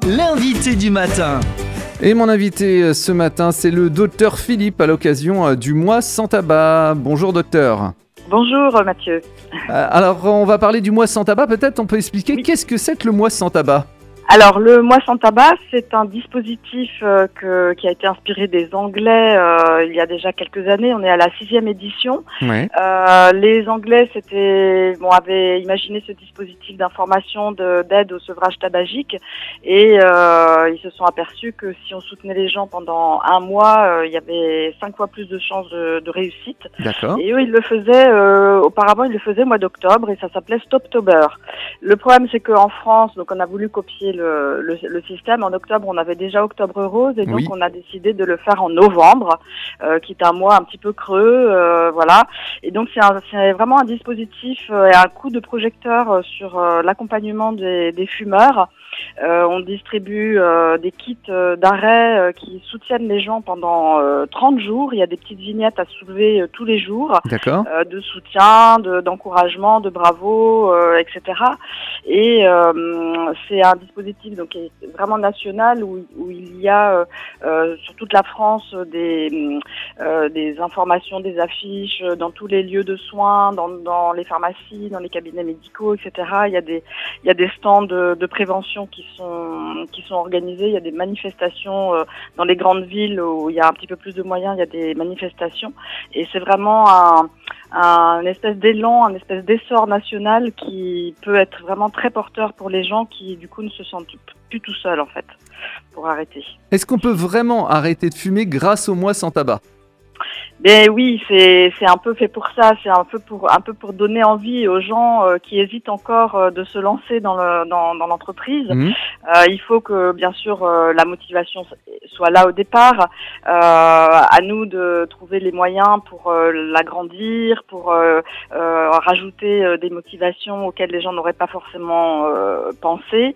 l'invité du matin. Et mon invité ce matin, c'est le docteur Philippe à l'occasion du mois sans tabac. Bonjour docteur. Bonjour Mathieu. Alors on va parler du mois sans tabac, peut-être on peut expliquer Qu'est-ce que c'est que le mois sans tabac ? Alors le mois sans tabac, c'est un dispositif qui a été inspiré des Anglais il y a déjà quelques années. On est à la 6e édition. Ouais. Les Anglais avaient imaginé ce dispositif d'information d'aide au sevrage tabagique et ils se sont aperçus que si on soutenait les gens pendant un mois, il y avait 5 fois plus de chances de réussite. D'accord. Et eux, ils le faisaient auparavant, ils le faisaient au mois d'octobre et ça s'appelait Stoptober. Le problème, c'est qu'en France, donc on a voulu copier le système. En octobre, on avait déjà Octobre Rose et donc Oui. on a décidé de le faire en novembre, qui est un mois un petit peu creux, voilà. Et donc c'est vraiment un dispositif et un coup de projecteur sur l'accompagnement des fumeurs. On distribue des kits d'arrêt qui soutiennent les gens pendant 30 jours. Il y a des petites vignettes à soulever tous les jours, D'accord. de soutien, d'encouragement, de bravo, etc. Et c'est un dispositif donc qui est vraiment national où il y a sur toute la France des informations, des affiches dans tous les lieux de soins, dans les pharmacies, dans les cabinets médicaux, etc. Il y a des stands de prévention qui sont organisés. Il y a des manifestations dans les grandes villes où il y a un petit peu plus de moyens. Il y a des manifestations et c'est vraiment un espèce d'élan, un espèce d'essor national qui peut être vraiment très porteur pour les gens qui du coup ne se sentent plus tout seuls en fait pour arrêter. Est-ce qu'on peut vraiment arrêter de fumer grâce au mois sans tabac ? Ben oui, c'est un peu fait pour ça, c'est un peu pour donner envie aux gens qui hésitent encore de se lancer dans l'entreprise. Mmh. Il faut que bien sûr la motivation soit là au départ. À nous de trouver les moyens pour l'agrandir, pour rajouter des motivations auxquelles les gens n'auraient pas forcément pensé.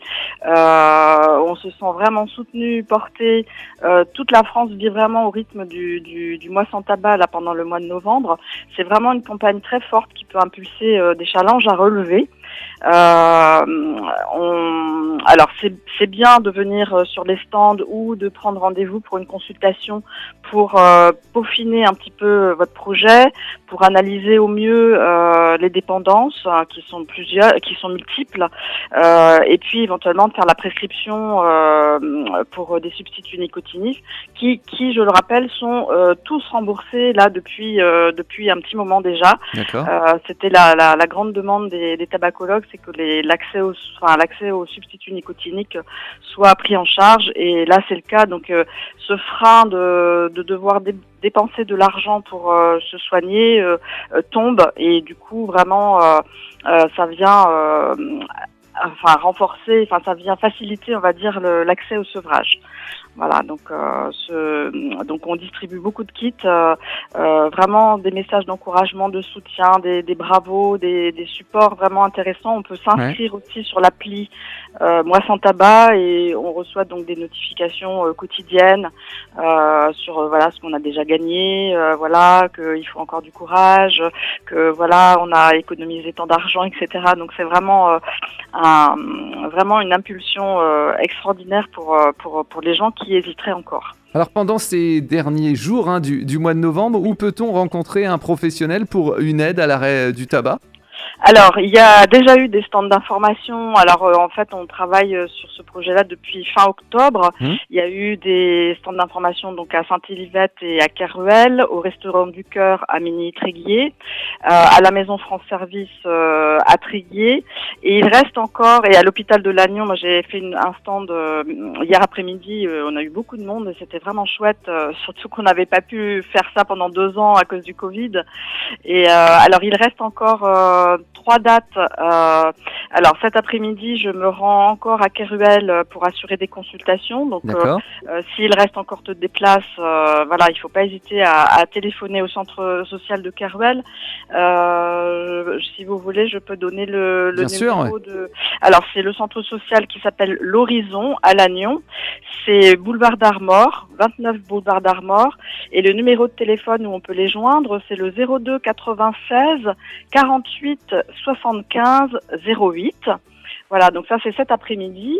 On se sent vraiment soutenu, porté. Toute la France vit vraiment au rythme du mois sans tabac là pendant le mois de novembre. C'est vraiment une campagne très forte qui peut impulser des challenges à relever. Alors c'est bien de venir sur les stands ou de prendre rendez-vous pour une consultation pour peaufiner un petit peu votre projet, pour analyser au mieux les dépendances qui sont multiples, et puis éventuellement de faire la prescription pour des substituts nicotiniques qui je le rappelle sont tous remboursés là depuis un petit moment déjà. D'accord. C'était la grande demande des tabacologues, c'est que l'accès aux substituts nicotiniques soit pris en charge et là c'est le cas. Donc ce frein de devoir dépenser de l'argent pour se soigner tombe et du coup vraiment ça vient renforcer, ça vient faciliter on va dire l'accès au sevrage. Voilà, donc on distribue beaucoup de kits, vraiment des messages d'encouragement, de soutien, des bravos, des supports vraiment intéressants. On peut s'inscrire aussi sur l'appli Moi sans tabac et on reçoit donc des notifications quotidiennes sur ce qu'on a déjà gagné, qu'il faut encore du courage, que on a économisé tant d'argent, etc. Donc c'est vraiment vraiment une impulsion extraordinaire pour les gens qui hésiteraient encore. Alors pendant ces derniers jours du mois de novembre, où peut-on rencontrer un professionnel pour une aide à l'arrêt du tabac ? Alors, il y a déjà eu des stands d'information. Alors, en fait, on travaille sur ce projet-là depuis fin octobre. Il y a eu des stands d'information donc à Saint-Élyvette et à Kerouel, au Restaurant du Cœur à Mini-Tréguier, à la Maison France Service à Tréguier. Et il reste encore, et à l'hôpital de Lannion, moi j'ai fait un stand hier après-midi, on a eu beaucoup de monde et c'était vraiment chouette, surtout qu'on n'avait pas pu faire ça pendant 2 ans à cause du Covid. Et alors, il reste encore 3 dates. Alors cet après-midi, je me rends encore à Kerouel pour assurer des consultations. Donc s'il reste encore des places, il faut pas hésiter à téléphoner au centre social de Kerouel. Si vous voulez, je peux donner le numéro de. Alors c'est le centre social qui s'appelle l'Horizon à Lannion. C'est boulevard d'Armor, 29 boulevard d'Armor, et le numéro de téléphone où on peut les joindre, c'est le 02 96 48 75 08. Voilà, donc ça c'est cet après-midi.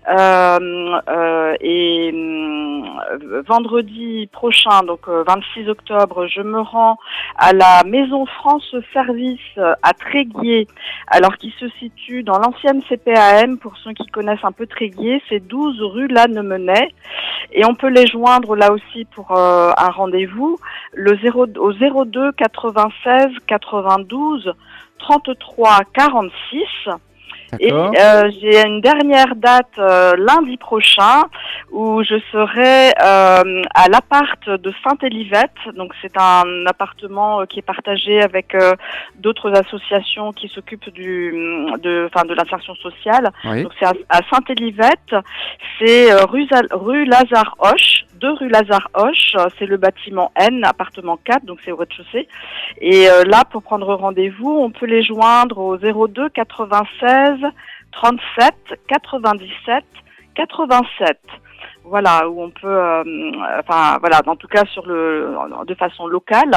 Vendredi prochain, donc 26 octobre, je me rends à la Maison France Service à Tréguier, alors qui se situe dans l'ancienne CPAM. Pour ceux qui connaissent un peu Tréguier, c'est 12 rue Lannemenay. Et on peut les joindre là aussi pour un rendez-vous au 02 96 92 33 46. D'accord. Et j'ai une dernière date lundi prochain où je serai à l'appart de Sainte-Élisabeth. Donc c'est un appartement qui est partagé avec d'autres associations qui s'occupent de l'insertion sociale. Oui. Donc c'est à Sainte-Élisabeth, c'est rue Lazare Hoche. 2 rue Lazare Hoche, c'est le bâtiment N, appartement 4, donc c'est au rez-de-chaussée. Et là, pour prendre rendez-vous, on peut les joindre au 02 96 37 97 87. Voilà, où on peut, en tout cas de façon locale.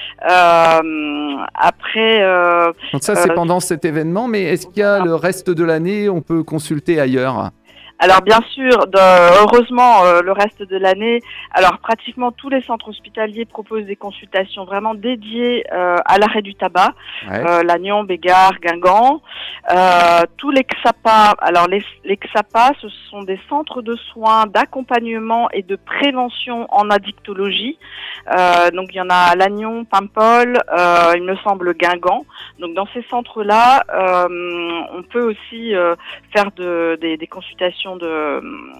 Après. Donc ça, c'est pendant cet événement, mais est-ce qu'il y a le reste de l'année, on peut consulter ailleurs? Alors bien sûr, heureusement, le reste de l'année, alors pratiquement tous les centres hospitaliers proposent des consultations vraiment dédiées à l'arrêt du tabac, Lannion, Bégard, Guingamp. Tous les XAPA, alors les XAPA, ce sont des centres de soins, d'accompagnement et de prévention en addictologie. Donc il y en a à Lannion, Paimpol, il me semble Guingamp. Donc dans ces centres-là, on peut aussi faire des consultations de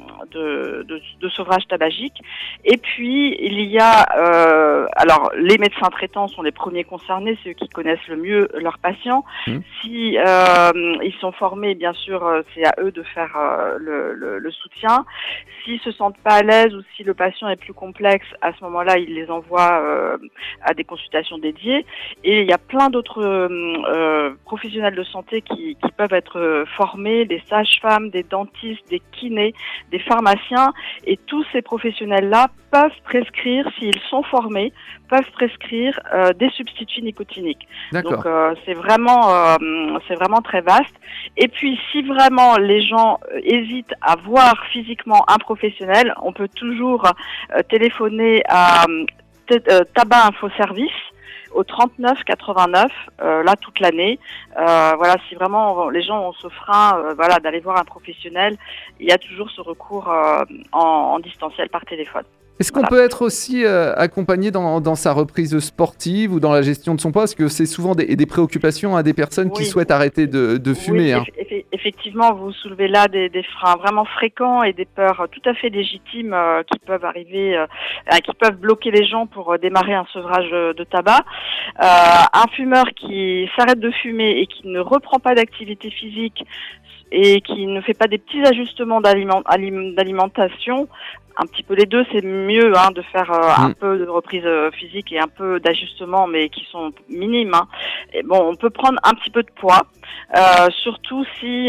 sevrage tabagique. Et puis il y a alors les médecins traitants sont les premiers concernés, ceux qui connaissent le mieux leurs patients. Si ils sont formés, bien sûr, c'est à eux de faire le soutien. S'ils se sentent pas à l'aise ou si le patient est plus complexe, à ce moment-là, ils les envoient à des consultations dédiées. Et il y a plein d'autres professionnels de santé qui peuvent être formés, des sages-femmes, des dentistes, des kinés, des pharmaciens, et tous ces professionnels-là peuvent prescrire, s'ils sont formés, peuvent prescrire des substituts nicotiniques. D'accord. Donc c'est vraiment très vaste. Et puis si vraiment les gens hésitent à voir physiquement un professionnel, on peut toujours téléphoner à Tabac Info Service au 39 89, là toute l'année. Voilà, si vraiment les gens ont ce frein, d'aller voir un professionnel, il y a toujours ce recours en distanciel par téléphone. Est-ce qu'on peut être aussi accompagné dans sa reprise sportive ou dans la gestion de son poids? Parce que c'est souvent des préoccupations à des personnes qui souhaitent arrêter de fumer. Oui, effectivement, vous soulevez là des freins vraiment fréquents et des peurs tout à fait légitimes qui peuvent arriver, qui peuvent bloquer les gens pour démarrer un sevrage de tabac. Un fumeur qui s'arrête de fumer et qui ne reprend pas d'activité physique et qui ne fait pas des petits ajustements d'alimentation, un petit peu les deux, c'est mieux de faire un peu de reprise physique et un peu d'ajustement, mais qui sont minimes. Et bon, on peut prendre un petit peu de poids, surtout si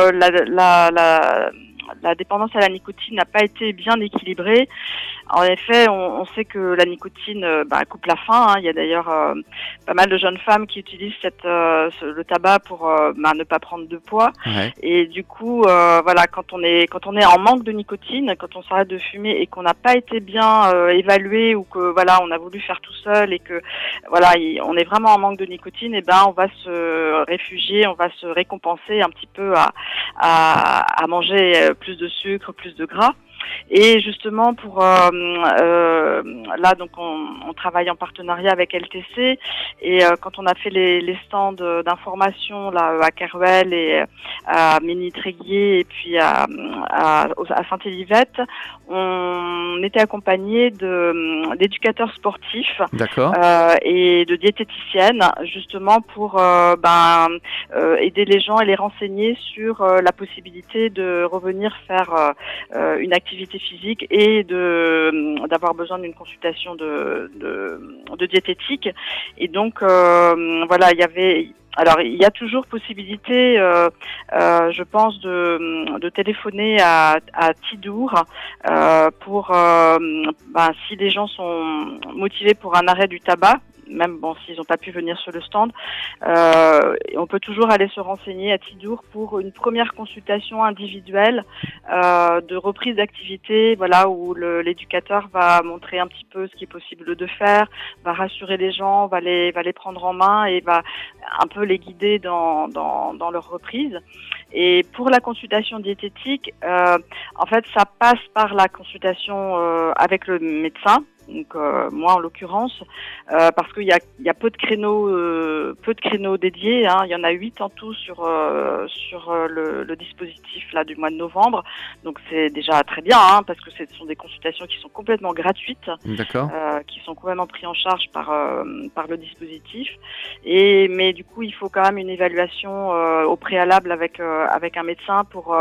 la dépendance à la nicotine n'a pas été bien équilibrée. En effet, on sait que la nicotine coupe la faim. Il y a d'ailleurs pas mal de jeunes femmes qui utilisent le tabac pour ne pas prendre de poids. Ouais. Et du coup, quand on est en manque de nicotine, quand on s'arrête de fumer et qu'on n'a pas été bien évalué ou que on a voulu faire tout seul et que on est vraiment en manque de nicotine, et on va se réfugier, on va se récompenser un petit peu à manger plus de sucre, plus de gras. Et justement donc on travaille en partenariat avec LTC, et quand on a fait les stands d'information là à Kerouel et à Ménil-Tréguier et puis à Sainte-Élisabeth, on était accompagné d'éducateurs sportifs. D'accord. Et de diététiciennes, justement pour aider les gens et les renseigner sur la possibilité de revenir faire une activité physique et d'avoir besoin d'une consultation de diététique. Et donc il y a toujours possibilité, je pense, de téléphoner à Tidour pour si les gens sont motivés pour un arrêt du tabac. même s'ils n'ont pas pu venir sur le stand. On peut toujours aller se renseigner à Tidour pour une première consultation individuelle de reprise d'activité, voilà, où l'éducateur va montrer un petit peu ce qui est possible de faire, va rassurer les gens, va les prendre en main et va un peu les guider dans leur reprise. Et pour la consultation diététique, en fait, ça passe par la consultation avec le médecin. Donc moi en l'occurrence, parce qu'il y a peu de créneaux dédiés, hein. Il y en a 8 en tout sur le dispositif là du mois de novembre. Donc c'est déjà très bien, hein, parce que ce sont des consultations qui sont complètement gratuites, qui sont complètement prises en charge par le dispositif. Mais du coup il faut quand même une évaluation au préalable avec un médecin pour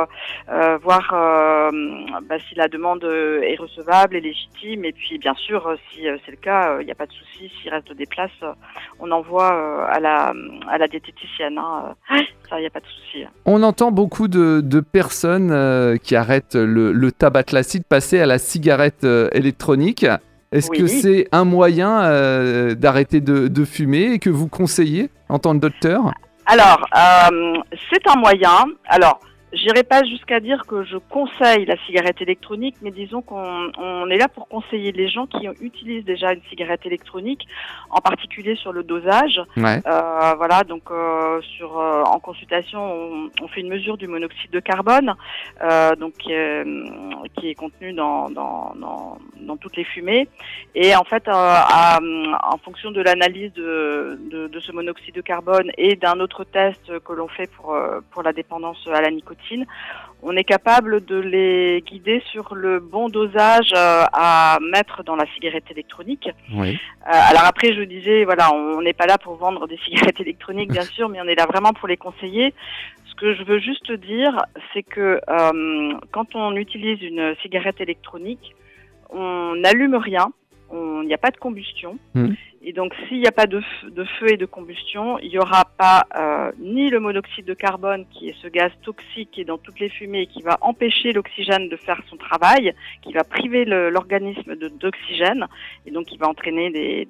voir si la demande est recevable et légitime. Et puis bien sûr, si c'est le cas, il n'y a pas de souci. S'il reste des places, on envoie à la diététicienne. Hein. Ça, il n'y a pas de souci. On entend beaucoup de personnes qui arrêtent le tabac classique, passer à la cigarette électronique. Est-ce que c'est un moyen d'arrêter de fumer et que vous conseillez en tant que docteur ? Alors, c'est un moyen. Alors, j'irai pas jusqu'à dire que je conseille la cigarette électronique, mais disons qu'on est là pour conseiller les gens qui utilisent déjà une cigarette électronique, en particulier sur le dosage. Ouais. Voilà, donc en consultation, on fait une mesure du monoxyde de carbone, donc qui est contenu dans toutes les fumées. Et en fait, en fonction de l'analyse de ce monoxyde de carbone et d'un autre test que l'on fait pour la dépendance à la nicotine, on est capable de les guider sur le bon dosage à mettre dans la cigarette électronique. Oui. Alors après, je disais, voilà, on n'est pas là pour vendre des cigarettes électroniques, bien sûr, mais on est là vraiment pour les conseiller. Ce que je veux juste dire, c'est que quand on utilise une cigarette électronique, on n'allume rien, il n'y a pas de combustion. Et donc, s'il n'y a pas de feu et de combustion, il n'y aura pas ni le monoxyde de carbone, qui est ce gaz toxique qui est dans toutes les fumées et qui va empêcher l'oxygène de faire son travail, qui va priver l'organisme d'oxygène et donc qui va entraîner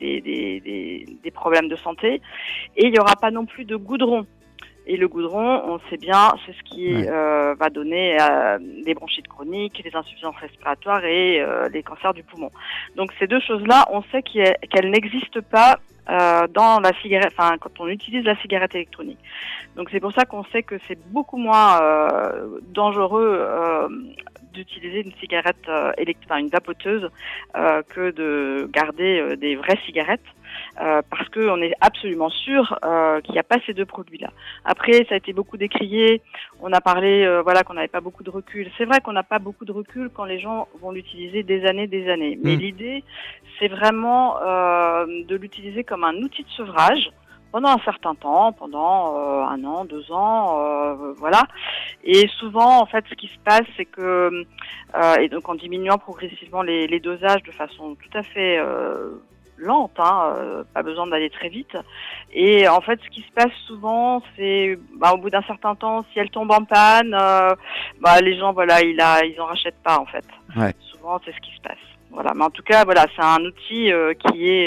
des problèmes de santé. Et il n'y aura pas non plus de goudron. Et le goudron, on sait bien, c'est ce qui va donner des bronchites chroniques, les insuffisances respiratoires et les cancers du poumon. Donc ces deux choses-là, on sait qu'elles n'existent pas dans la cigarette, enfin quand on utilise la cigarette électronique. Donc c'est pour ça qu'on sait que c'est beaucoup moins dangereux d'utiliser une cigarette une vapoteuse que de garder des vraies cigarettes. Parce qu'on est absolument sûr qu'il n'y a pas ces deux produits-là. Après, ça a été beaucoup décrié. On a parlé qu'on n'avait pas beaucoup de recul. C'est vrai qu'on n'a pas beaucoup de recul quand les gens vont l'utiliser des années. Mais l'idée, c'est vraiment de l'utiliser comme un outil de sevrage pendant un certain temps, pendant 1 an, 2 ans, voilà. Et souvent, en fait, ce qui se passe, c'est que, et donc en diminuant progressivement les dosages de façon tout à fait lente, pas besoin d'aller très vite. Et en fait, ce qui se passe souvent, c'est au bout d'un certain temps, si elle tombe en panne, les gens, voilà, ils en rachètent pas en fait. Ouais. Souvent, c'est ce qui se passe. Voilà, mais en tout cas, voilà, c'est un outil qui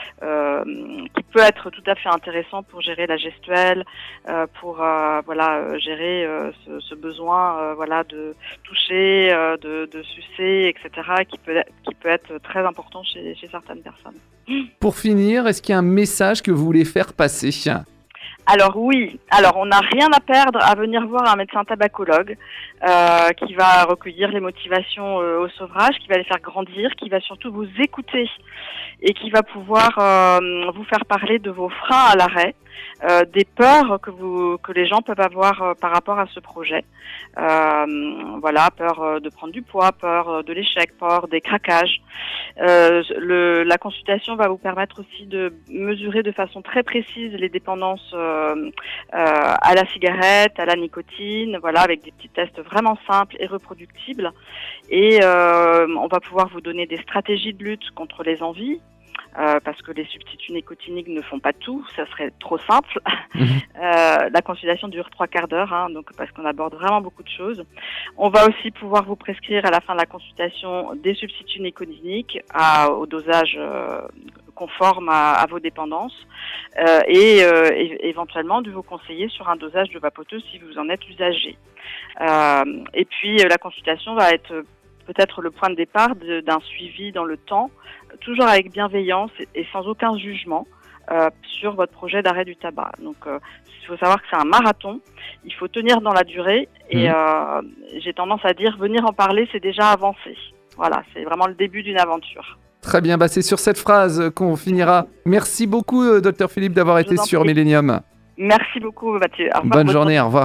peut être tout à fait intéressant pour gérer la gestuelle, pour gérer ce besoin, de toucher, de sucer, etc., qui peut être très important chez certaines personnes. Pour finir, est-ce qu'il y a un message que vous voulez faire passer ? Alors oui, on n'a rien à perdre à venir voir un médecin tabacologue qui va recueillir les motivations au sevrage, qui va les faire grandir, qui va surtout vous écouter et qui va pouvoir vous faire parler de vos freins à l'arrêt, des peurs que les gens peuvent avoir par rapport à ce projet. Peur de prendre du poids, peur de l'échec, peur des craquages. La consultation va vous permettre aussi de mesurer de façon très précise les dépendances à la cigarette, à la nicotine, avec des petits tests vraiment simples et reproductibles. Et on va pouvoir vous donner des stratégies de lutte contre les envies. Parce que les substituts nicotiniques ne font pas tout, ça serait trop simple. La consultation dure 3/4 d'heure, donc parce qu'on aborde vraiment beaucoup de choses. On va aussi pouvoir vous prescrire à la fin de la consultation des substituts nicotiniques au dosage conforme à vos dépendances et éventuellement de vous conseiller sur un dosage de vapoteuse si vous en êtes usager. Et puis la consultation va être peut-être le point de départ d'un suivi dans le temps, toujours avec bienveillance et sans aucun jugement sur votre projet d'arrêt du tabac. Donc il faut savoir que c'est un marathon, il faut tenir dans la durée et j'ai tendance à dire venir en parler, c'est déjà avancer. Voilà, c'est vraiment le début d'une aventure. Très bien, c'est sur cette phrase qu'on finira. Merci beaucoup, Dr Philippe, d'avoir été sur Millennium. Merci beaucoup, Mathieu. Bonne journée, au revoir.